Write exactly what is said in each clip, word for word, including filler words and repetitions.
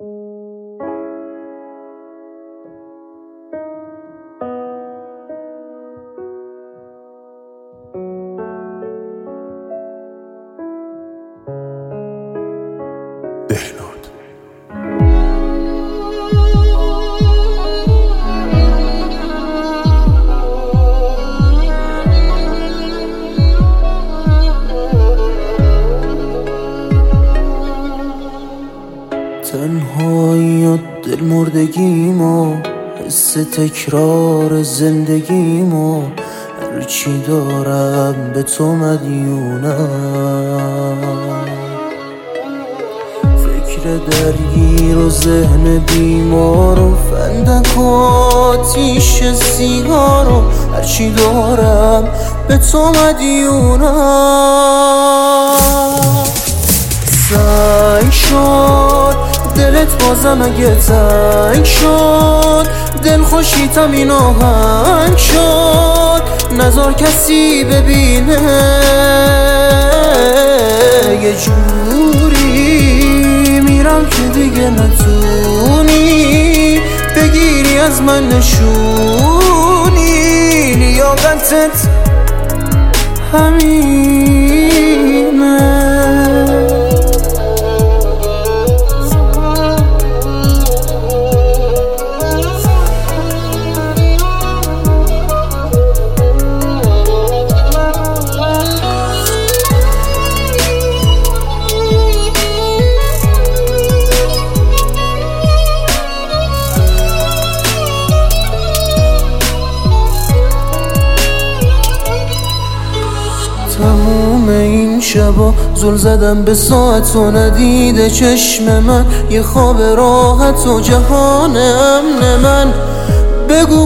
بهنود. تنهایی و دل مردگیمو، حس تکرار زندگیمو، هرچی دارم به تو مدیونم. فکر درگیر و ذهن بیمار و فندک و آتیش سیگار و هرچی دارم به تو مدیونم. سنگ شد دلت بازم اگه تنگ شد، دل خوشیتم این آهنگ شد، نذار کسی ببینه. یه جوری میرم که دیگه نتونی بگیری از من نشونی، لیاقتت همینه. تموم این شبا زل زدم به ساعت و ندیده چشم من، یه خواب راحت و جهان امن من. بگو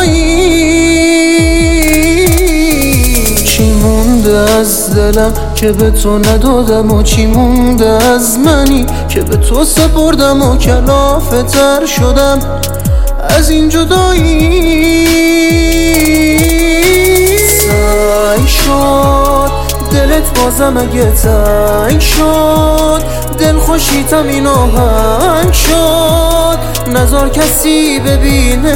کجایی؟ چی مونده از دلم که به تو ندادم و چی مونده از منی که به تو سپردم و کلافه تر شدم از این جدایی. سنگ شد دلت بازم اگه تنگ شد، دل خوشیتم این آهنگ شد، نذار کسی ببینه.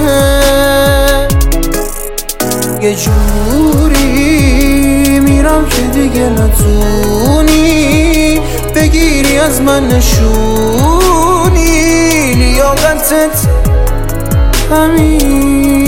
یه جوری میرم که دیگه نتونی بگیری از من نشونی، لیاقتت همین.